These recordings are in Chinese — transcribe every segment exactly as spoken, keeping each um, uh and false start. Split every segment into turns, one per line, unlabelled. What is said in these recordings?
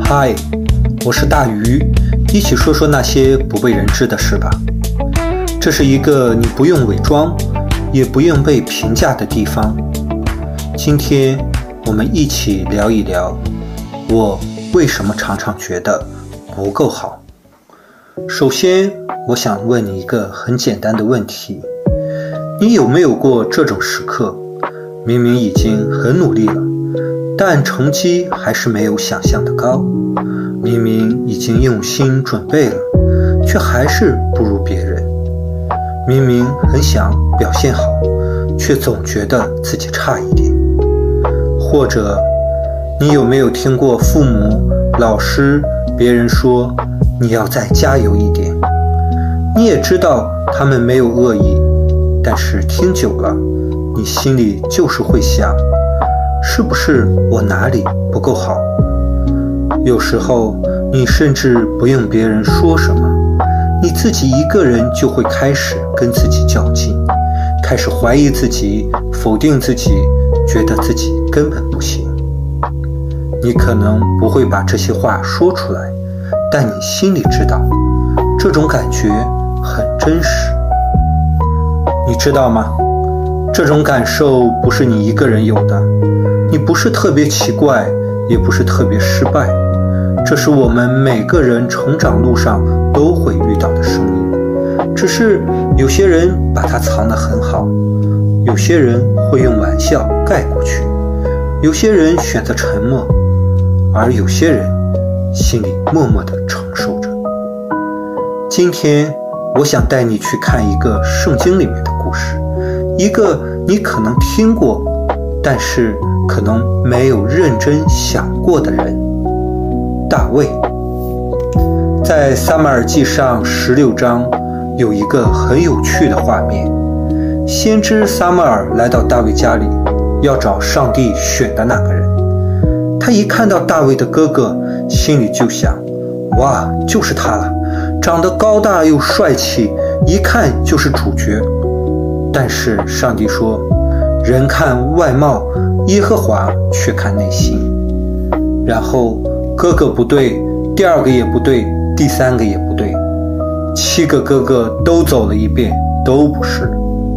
嗨，我是大鱼，一起说说那些不被人知的事吧。这是一个你不用伪装，也不用被评价的地方。今天我们一起聊一聊，我为什么常常觉得不够好。首先，我想问你一个很简单的问题，你有没有过这种时刻，明明已经很努力了，但成绩还是没有想象的高，明明已经用心准备了，却还是不如别人，明明很想表现好，却总觉得自己差一点。或者你有没有听过父母、老师、别人说你要再加油一点，你也知道他们没有恶意，但是听久了，你心里就是会想，是不是我哪里不够好？有时候你甚至不用别人说什么，你自己一个人就会开始跟自己较劲，开始怀疑自己，否定自己，觉得自己根本不行。你可能不会把这些话说出来，但你心里知道，这种感觉很真实。你知道吗？这种感受不是你一个人有的，你不是特别奇怪，也不是特别失败，这是我们每个人成长路上都会遇到的声音，只是有些人把它藏得很好，有些人会用玩笑盖过去，有些人选择沉默，而有些人心里默默地承受着。今天我想带你去看一个圣经里面的故事，一个你可能听过，但是可能没有认真想过的人。大卫。在撒母耳记上十六章有一个很有趣的画面，先知撒母耳来到大卫家里，要找上帝选的那个人。他一看到大卫的哥哥，心里就想，哇，就是他了，长得高大又帅气，一看就是主角。但是上帝说，人看外貌，耶和华却看内心。然后哥哥不对，第二个也不对，第三个也不对，七个哥哥都走了一遍，都不是。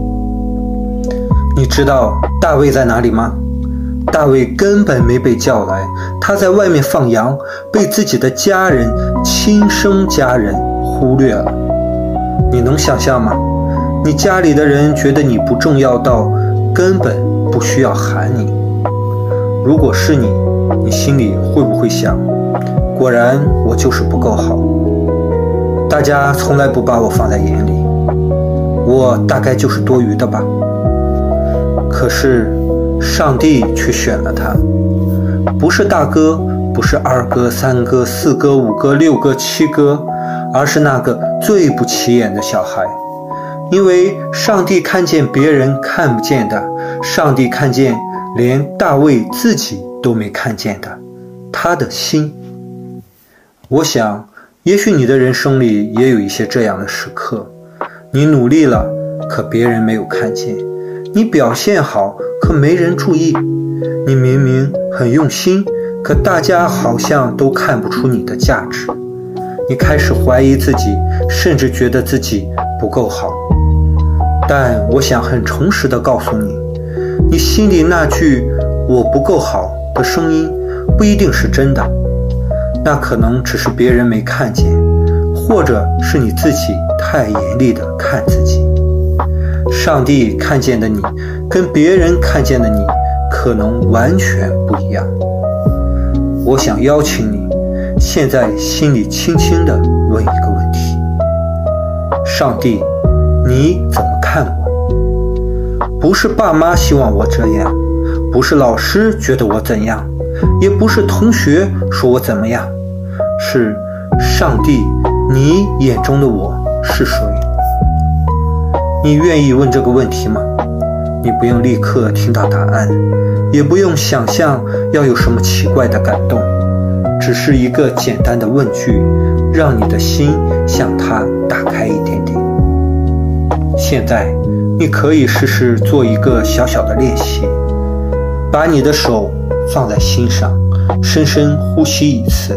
你知道大卫在哪里吗？大卫根本没被叫来，他在外面放羊，被自己的家人、亲生家人忽略了。你能想象吗？你家里的人觉得你不重要到根本不需要喊你。如果是你，你心里会不会想，果然我就是不够好，大家从来不把我放在眼里，我大概就是多余的吧。可是上帝却选了他，不是大哥，不是二哥、三哥、四哥、五哥、六哥、七哥，而是那个最不起眼的小孩。因为上帝看见别人看不见的，上帝看见连大卫自己都没看见的，他的心。我想也许你的人生里也有一些这样的时刻，你努力了，可别人没有看见，你表现好，可没人注意，你明明很用心，可大家好像都看不出你的价值，你开始怀疑自己，甚至觉得自己不够好。但我想很诚实地告诉你，你心里那句我不够好的声音不一定是真的，那可能只是别人没看见，或者是你自己太严厉地看自己。上帝看见的你跟别人看见的你可能完全不一样。我想邀请你现在心里轻轻地问一个问题，上帝，你怎么看我？不是爸妈希望我这样，不是老师觉得我怎样，也不是同学说我怎么样，是上帝，你眼中的我是谁？你愿意问这个问题吗？你不用立刻听到答案，也不用想象要有什么奇怪的感动，只是一个简单的问句，让你的心向它打开一点点。现在你可以试试做一个小小的练习，把你的手放在心上， 深深呼吸一次，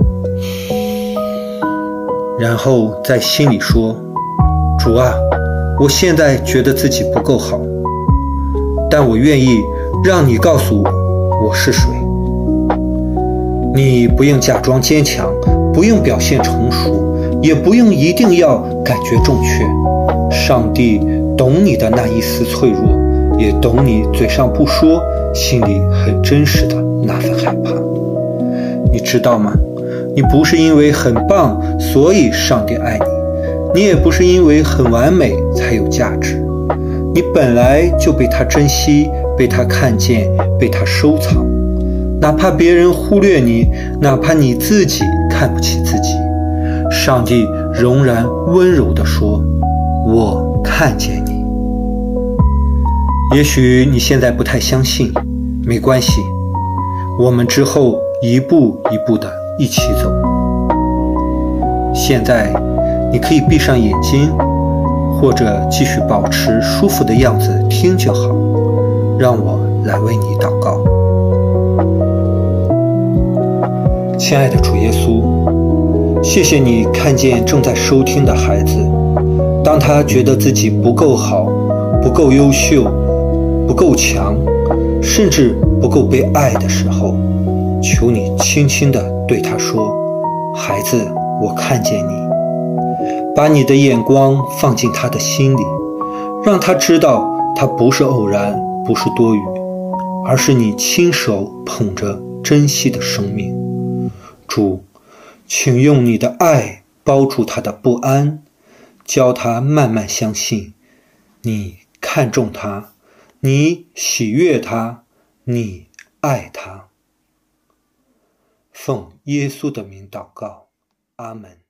然后在心里说：主啊，我现在觉得自己不够好，但我愿意让你告诉我我是谁。你不用假装坚强，不用表现成熟，也不用一定要感觉正确。上帝懂你的那一丝脆弱，也懂你嘴上不说，心里很真实的那份害怕。你知道吗？你不是因为很棒所以上帝爱你，你也不是因为很完美才有价值。你本来就被他珍惜，被他看见，被他收藏。哪怕别人忽略你，哪怕你自己看不起自己，上帝仍然温柔地说：我看见你。也许你现在不太相信，没关系，我们之后一步一步地一起走。现在你可以闭上眼睛，或者继续保持舒服的样子听就好。让我来为你祷告。亲爱的主耶稣，谢谢你看见正在收听的孩子，当他觉得自己不够好，不够优秀，不够强，甚至不够被爱的时候，求你轻轻地对他说：孩子，我看见你。把你的眼光放进他的心里，让他知道他不是偶然，不是多余，而是你亲手捧着珍惜的生命。主，请用你的爱包住他的不安，教他慢慢相信你看重他，你喜悦他，你爱他。奉耶稣的名祷告，阿们。